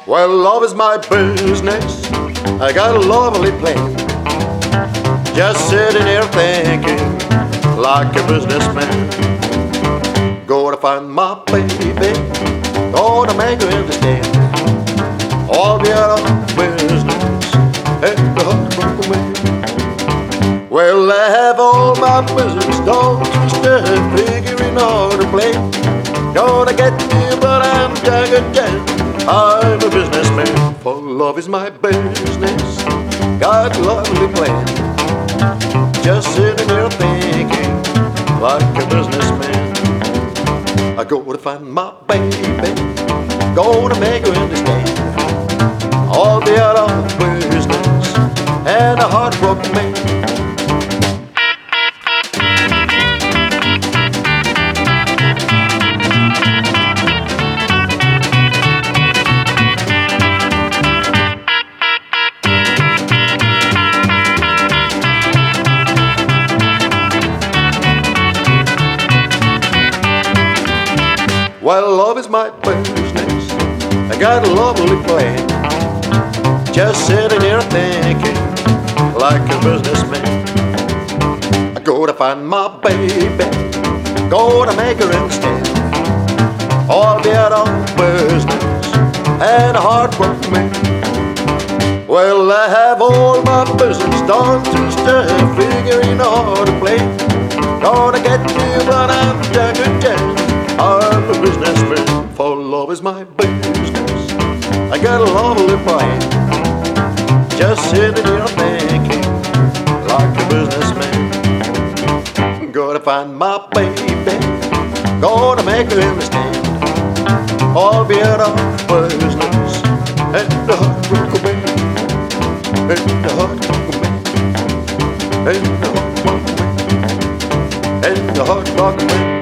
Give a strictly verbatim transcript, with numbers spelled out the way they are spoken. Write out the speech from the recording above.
Well, love is my business. I got a lovely plan. Just sitting here thinking like a businessman. Go to find my baby, gonna make her understand all the other business and the heartbroken man. Well, I have all my business done, twisted, figuring out a plan. Gonna get you, but I'm young again. I'm a businessman, for love is my business. Got a lovely plan. Just sitting here thinking like a businessman. I go to find my baby, gonna make her understand all the other business and a heartbroken man. Well, love is my business. I got a lovely plan. Just sitting here thinking like a businessman. I go to find my baby, go to make her understand all the other business and a heartbroken man. Well, I have all my business done to start figuring out how to play. Gonna get you, but I'm young again. I'm a businessman, for love is my business. I got a lovely plan. Just sitting here thinking like a businessman. Gonna find my baby, gonna make her understand all the other business and the heartbroken man, and the heartbroken man, and the heartbroken man, and the heartbroken man.